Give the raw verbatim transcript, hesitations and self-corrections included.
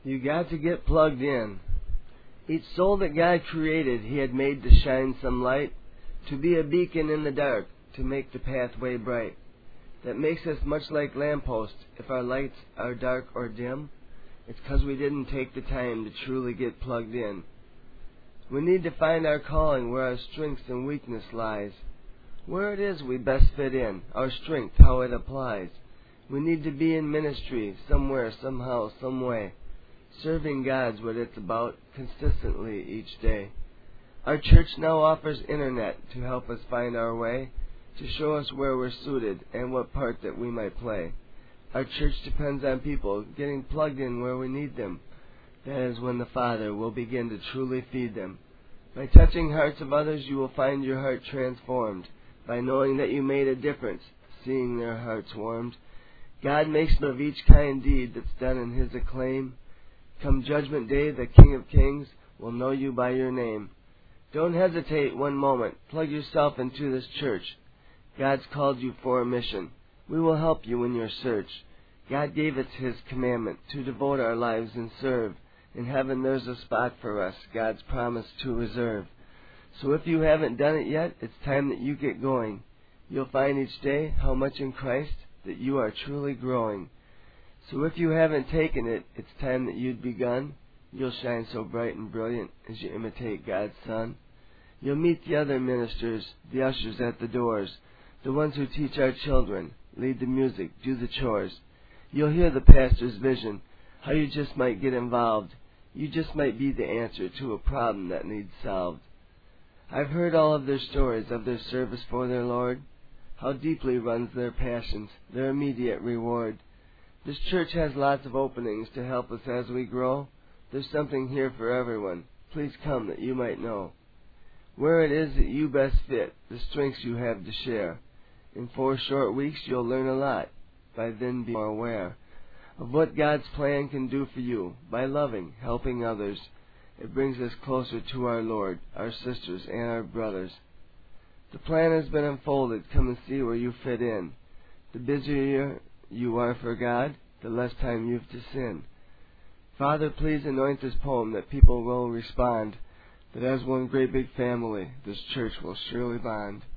You got to get plugged in. Each soul that God created, He had made to shine some light, to be a beacon in the dark, to make the pathway bright. That makes us much like lampposts. If our lights are dark or dim, it's 'cause we didn't take the time to truly get plugged in. We need to find our calling, where our strengths and weakness lies, where it is we best fit in, our strength, how it applies. We need to be in ministry, somewhere, somehow, some way. Serving God's what it's about, consistently each day. Our church now offers internet to help us find our way, to show us where we're suited and what part that we might play. Our church depends on people getting plugged in where we need them. That is when the Father will begin to truly feed them. By touching hearts of others, you will find your heart transformed. By knowing that you made a difference, seeing their hearts warmed. God makes of each kind deed that's done in His acclaim. Come Judgment Day, the King of Kings will know you by your name. Don't hesitate one moment. Plug yourself into this church. God's called you for a mission. We will help you in your search. God gave us His commandment to devote our lives and serve. In heaven there's a spot for us, God's promised to reserve. So if you haven't done it yet, it's time that you get going. You'll find each day how much in Christ that you are truly growing. So if you haven't taken it, it's time that you'd begun. You'll shine so bright and brilliant as you imitate God's Son. You'll meet the other ministers, the ushers at the doors, the ones who teach our children, lead the music, do the chores. You'll hear the pastor's vision, how you just might get involved. You just might be the answer to a problem that needs solved. I've heard all of their stories of their service for their Lord, how deeply runs their passions, their immediate reward. This church has lots of openings to help us as we grow. There's something here for everyone. Please come that you might know where it is that you best fit, the strengths you have to share. In four short weeks you'll learn a lot. By then be more aware of what God's plan can do for you by loving, helping others. It brings us closer to our Lord, our sisters, and our brothers. The plan has been unfolded. Come and see where you fit in. The busier you are for God, the less time you've to sin. Father, please anoint this poem that people will respond, that as one great big family, this church will surely bond.